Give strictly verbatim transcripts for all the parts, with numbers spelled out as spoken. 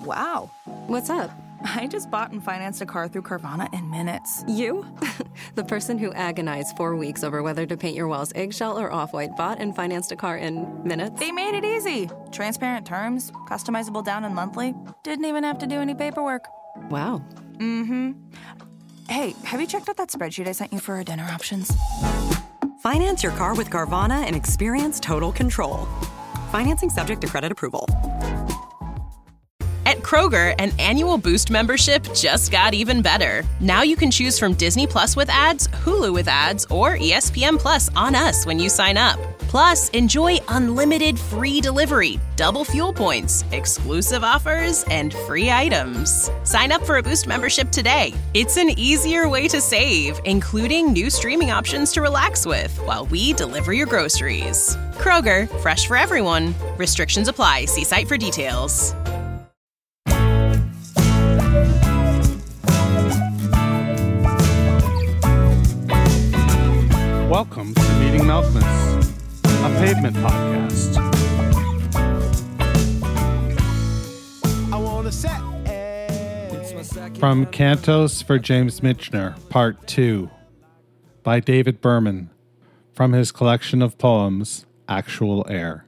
Wow. What's up? I just bought and financed a car through Carvana in minutes. You? The person who agonized four weeks over whether to paint your walls eggshell or off-white bought and financed a car in minutes? They made it easy. Transparent terms, customizable down and monthly. Didn't even have to do any paperwork. Wow. Mm-hmm. Hey, have you checked out that spreadsheet I sent you for our dinner options? Finance your car with Carvana and experience total control. Financing subject to credit approval. At Kroger, an annual Boost membership just got even better. Now you can choose from Disney Plus with ads, Hulu with ads, or E S P N Plus on us when you sign up. Plus, enjoy unlimited free delivery, double fuel points, exclusive offers, and free items. Sign up for a Boost membership today. It's an easier way to save, including new streaming options to relax with while we deliver your groceries. Kroger, fresh for everyone. Restrictions apply. See site for details. Welcome to Meeting Malkmus, a pavement podcast. I wanna set From Cantos for James Michener, Part two, by David Berman, from his collection of poems, Actual Air.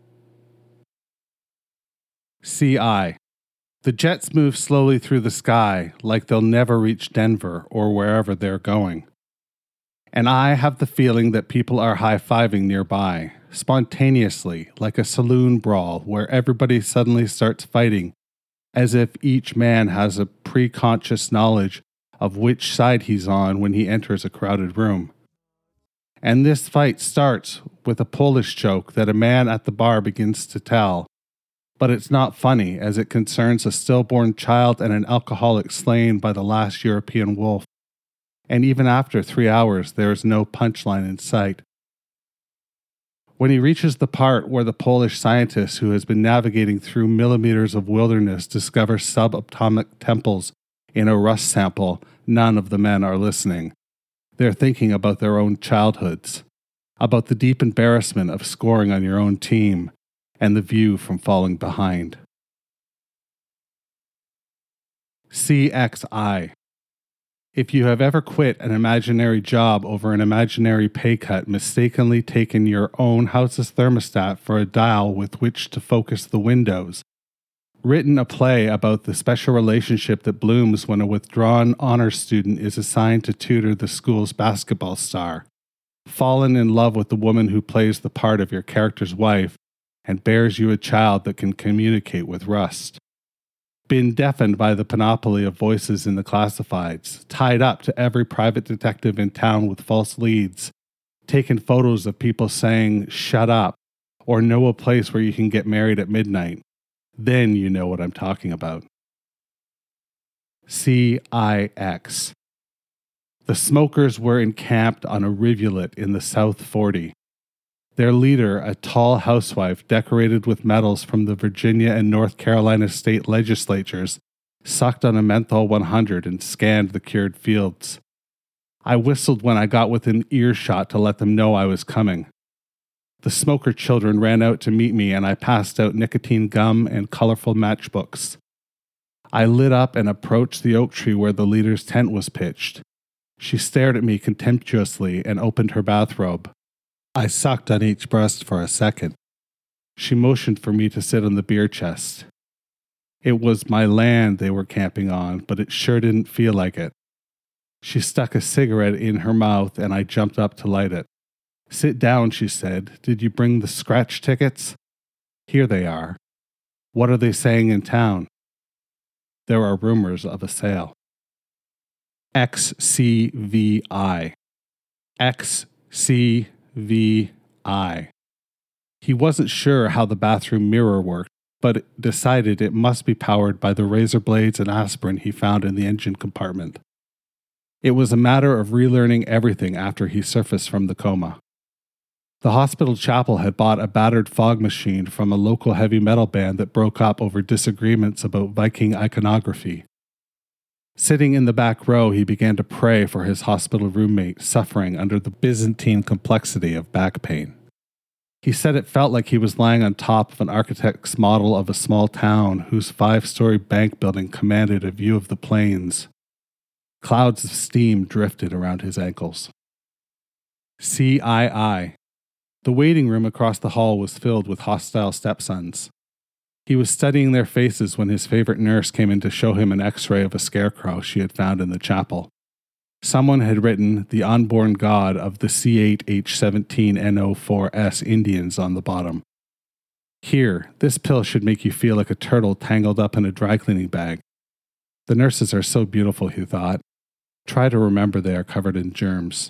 C I. The jets move slowly through the sky like they'll never reach Denver or wherever they're going. And I have the feeling that people are high-fiving nearby, spontaneously, like a saloon brawl where everybody suddenly starts fighting, as if each man has a pre-conscious knowledge of which side he's on when he enters a crowded room. And this fight starts with a Polish joke that a man at the bar begins to tell, but it's not funny as it concerns a stillborn child and an alcoholic slain by the last European wolf. And even after three hours, there is no punchline in sight. When he reaches the part where the Polish scientist who has been navigating through millimeters of wilderness discovers subatomic temples in a rust sample, none of the men are listening. They're thinking about their own childhoods, about the deep embarrassment of scoring on your own team, and the view from falling behind. C X I. If you have ever quit an imaginary job over an imaginary pay cut, mistakenly taken your own house's thermostat for a dial with which to focus the windows, written a play about the special relationship that blooms when a withdrawn honor student is assigned to tutor the school's basketball star, fallen in love with the woman who plays the part of your character's wife and bears you a child that can communicate with Rust, been deafened by the panoply of voices in the classifieds, tied up to every private detective in town with false leads, taken photos of people saying, "shut up," or know a place where you can get married at midnight. Then you know what I'm talking about. C I X. The smokers were encamped on a rivulet in the South forty. Their leader, a tall housewife decorated with medals from the Virginia and North Carolina state legislatures, sucked on a menthol one hundred and scanned the cured fields. I whistled when I got within earshot to let them know I was coming. The smoker children ran out to meet me and I passed out nicotine gum and colorful matchbooks. I lit up and approached the oak tree where the leader's tent was pitched. She stared at me contemptuously and opened her bathrobe. I sucked on each breast for a second. She motioned for me to sit on the beer chest. It was my land they were camping on, but it sure didn't feel like it. She stuck a cigarette in her mouth and I jumped up to light it. "Sit down," she said. "Did you bring the scratch tickets?" "Here they are." "What are they saying in town?" "There are rumors of a sale." X C V I. X C V I. He wasn't sure how the bathroom mirror worked, but decided it must be powered by the razor blades and aspirin he found in the engine compartment. It was a matter of relearning everything after he surfaced from the coma. The hospital chapel had bought a battered fog machine from a local heavy metal band that broke up over disagreements about Viking iconography. Sitting in the back row, he began to pray for his hospital roommate suffering under the Byzantine complexity of back pain. He said it felt like he was lying on top of an architect's model of a small town whose five-story bank building commanded a view of the plains. Clouds of steam drifted around his ankles. C I I. The waiting room across the hall was filled with hostile stepsons. He was studying their faces when his favorite nurse came in to show him an x-ray of a scarecrow she had found in the chapel. Someone had written the unborn god of the C eight H seventeen N O four S Indians on the bottom. Here, this pill should make you feel like a turtle tangled up in a dry cleaning bag. The nurses are so beautiful, he thought. Try to remember they are covered in germs.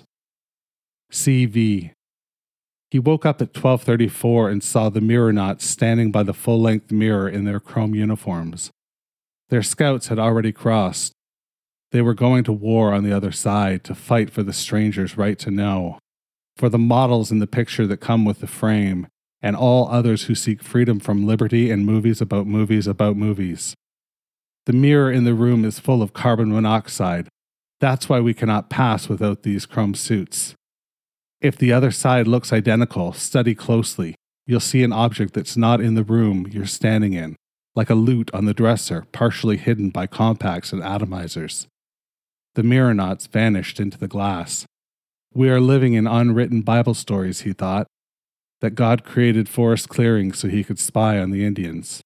C V. He woke up at twelve thirty-four and saw the Mirronauts standing by the full-length mirror in their chrome uniforms. Their scouts had already crossed. They were going to war on the other side to fight for the stranger's right to know, for the models in the picture that come with the frame, and all others who seek freedom from liberty and movies about movies about movies. The mirror in the room is full of carbon monoxide. That's why we cannot pass without these chrome suits. If the other side looks identical, study closely. You'll see an object that's not in the room you're standing in, like a lute on the dresser, partially hidden by compacts and atomizers. The Mirronauts vanished into the glass. We are living in unwritten Bible stories, he thought, that God created forest clearings so he could spy on the Indians.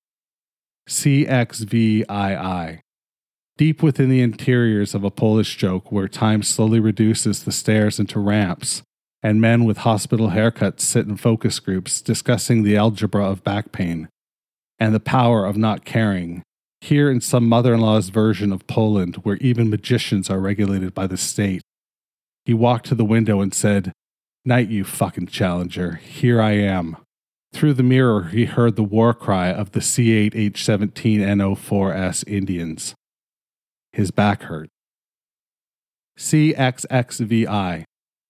C X V I I. Deep within the interiors of a Polish joke where time slowly reduces the stairs into ramps, and men with hospital haircuts sit in focus groups discussing the algebra of back pain, and the power of not caring, here in some mother-in-law's version of Poland where even magicians are regulated by the state. He walked to the window and said, "Night, you fucking challenger, here I am." Through the mirror he heard the war cry of the C eight H seventeen N O four S Indians. His back hurt. C X X V I.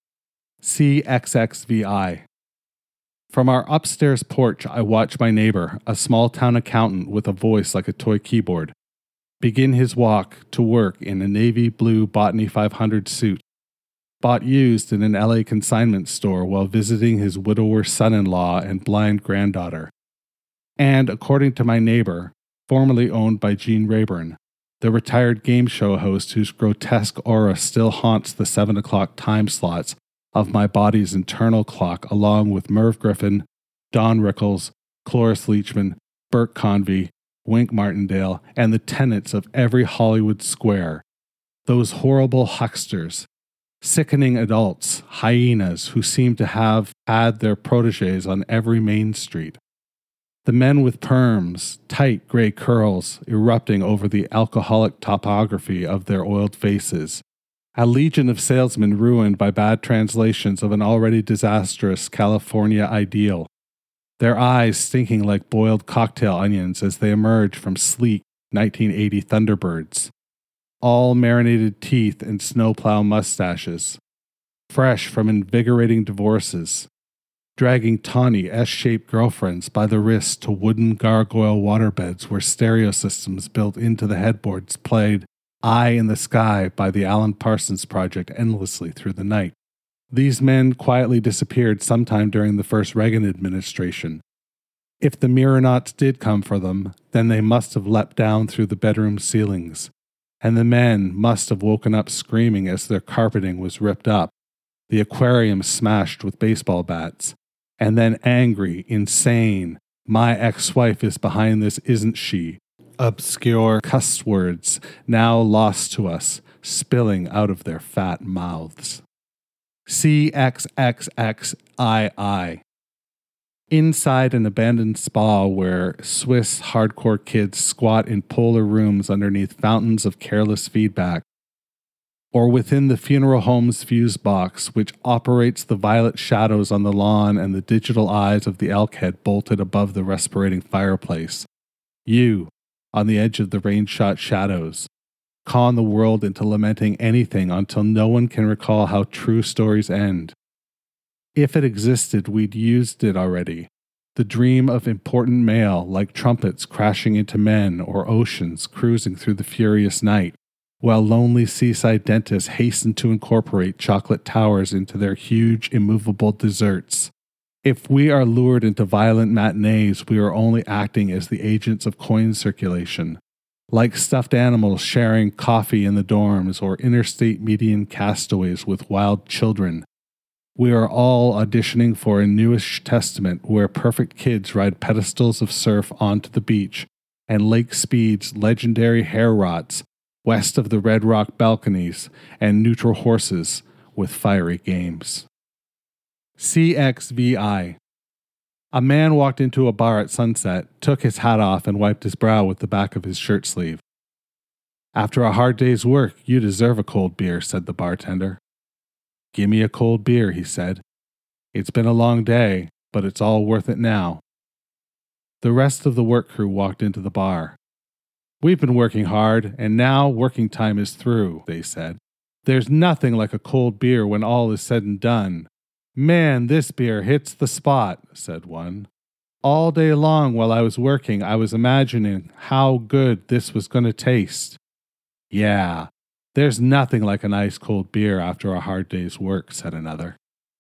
C X X V I. From our upstairs porch, I watch my neighbor, a small-town accountant with a voice like a toy keyboard, begin his walk to work in a navy blue Botany five hundred suit, bought used in an L A consignment store while visiting his widower son-in-law and blind granddaughter. And, according to my neighbor, formerly owned by Gene Rayburn, the retired game show host whose grotesque aura still haunts the seven o'clock time slots of my body's internal clock, along with Merv Griffin, Don Rickles, Cloris Leachman, Burke Convey, Wink Martindale, and the tenants of every Hollywood square, those horrible hucksters, sickening adults, hyenas who seem to have had their protégés on every main street. The men with perms, tight gray curls erupting over the alcoholic topography of their oiled faces. A legion of salesmen ruined by bad translations of an already disastrous California ideal. Their eyes stinking like boiled cocktail onions as they emerge from sleek nineteen eighty Thunderbirds. All marinated teeth and snowplow mustaches. Fresh from invigorating divorces. Dragging tawny S-shaped girlfriends by the wrist to wooden gargoyle waterbeds where stereo systems built into the headboards played Eye in the Sky by the Alan Parsons Project endlessly through the night. These men quietly disappeared sometime during the first Reagan administration. If the Mirronauts did come for them, then they must have leapt down through the bedroom ceilings, and the men must have woken up screaming as their carpeting was ripped up, the aquarium smashed with baseball bats, and then angry, insane, "My ex-wife is behind this, isn't she?" Obscure cuss words, now lost to us, spilling out of their fat mouths. C X X X I I. Inside an abandoned spa where Swiss hardcore kids squat in polar rooms underneath fountains of careless feedback, or within the funeral home's fuse box, which operates the violet shadows on the lawn and the digital eyes of the elk head bolted above the respirating fireplace. You, on the edge of the rain-shot shadows, con the world into lamenting anything until no one can recall how true stories end. If it existed, we'd used it already. The dream of important mail, like trumpets crashing into men or oceans cruising through the furious night, while lonely seaside dentists hasten to incorporate chocolate towers into their huge, immovable desserts. If we are lured into violent matinees, we are only acting as the agents of coin circulation, like stuffed animals sharing coffee in the dorms or interstate median castaways with wild children. We are all auditioning for a newish testament where perfect kids ride pedestals of surf onto the beach and Lake Speed's legendary hair rots west of the Red Rock balconies and neutral horses with fiery games. C X V I. A man walked into a bar at sunset, took his hat off, and wiped his brow with the back of his shirt sleeve. After a hard day's work, you deserve a cold beer, said the bartender. Give me a cold beer, he said. It's been a long day, but it's all worth it now. The rest of the work crew walked into the bar. We've been working hard, and now working time is through, they said. There's nothing like a cold beer when all is said and done. Man, this beer hits the spot, said one. All day long while I was working, I was imagining how good this was going to taste. Yeah, there's nothing like an ice cold beer after a hard day's work, said another.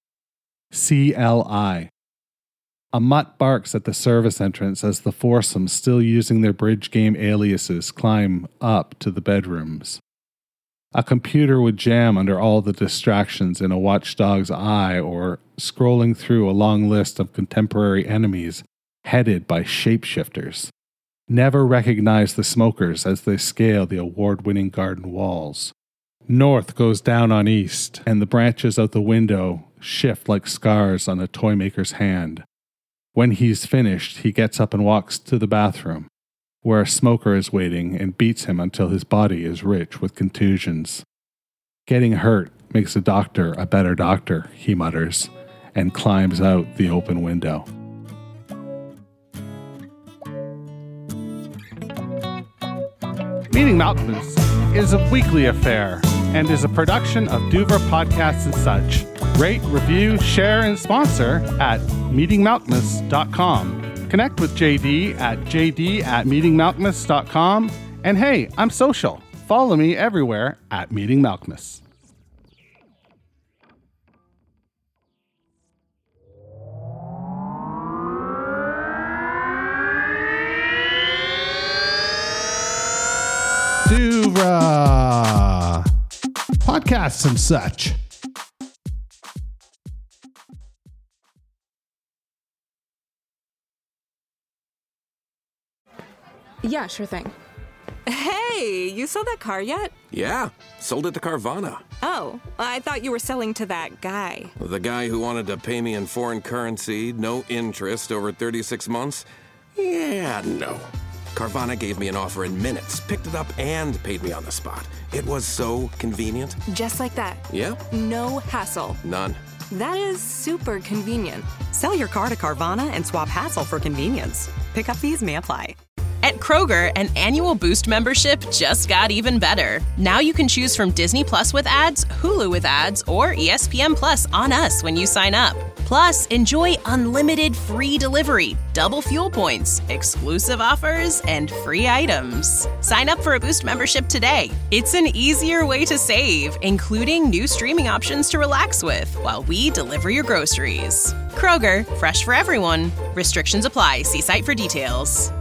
C L I. A mutt barks at the service entrance as the foursome, still using their bridge game aliases, climb up to the bedrooms. A computer would jam under all the distractions in a watchdog's eye or scrolling through a long list of contemporary enemies headed by shapeshifters. Never recognize the smokers as they scale the award-winning garden walls. North goes down on east, and the branches out the window shift like scars on a toy maker's hand. When he's finished, he gets up and walks to the bathroom, where a smoker is waiting and beats him until his body is rich with contusions. Getting hurt makes a doctor a better doctor, he mutters, and climbs out the open window. Meeting Malcolmus is a weekly affair and is a production of Duver Podcasts and Such. Rate, review, share, and sponsor at meeting malcolmus dot com. Connect with J D at j d at meeting malcolmus dot com. And hey, I'm social. Follow me everywhere at Meeting Malcolmus. Duvra Podcasts and Such. Yeah, sure thing. Hey, you sold that car yet? Yeah, sold it to Carvana. Oh, I thought you were selling to that guy. The guy who wanted to pay me in foreign currency, no interest, over thirty-six months? Yeah, no. Carvana gave me an offer in minutes, picked it up, and paid me on the spot. It was so convenient. Just like that. Yep. No hassle. None. That is super convenient. Sell your car to Carvana and swap hassle for convenience. Pickup fees may apply. At Kroger, an annual Boost membership just got even better. Now you can choose from Disney Plus with ads, Hulu with ads, or E S P N Plus on us when you sign up. Plus, enjoy unlimited free delivery, double fuel points, exclusive offers, and free items. Sign up for a Boost membership today. It's an easier way to save, including new streaming options to relax with while we deliver your groceries. Kroger, fresh for everyone. Restrictions apply. See site for details.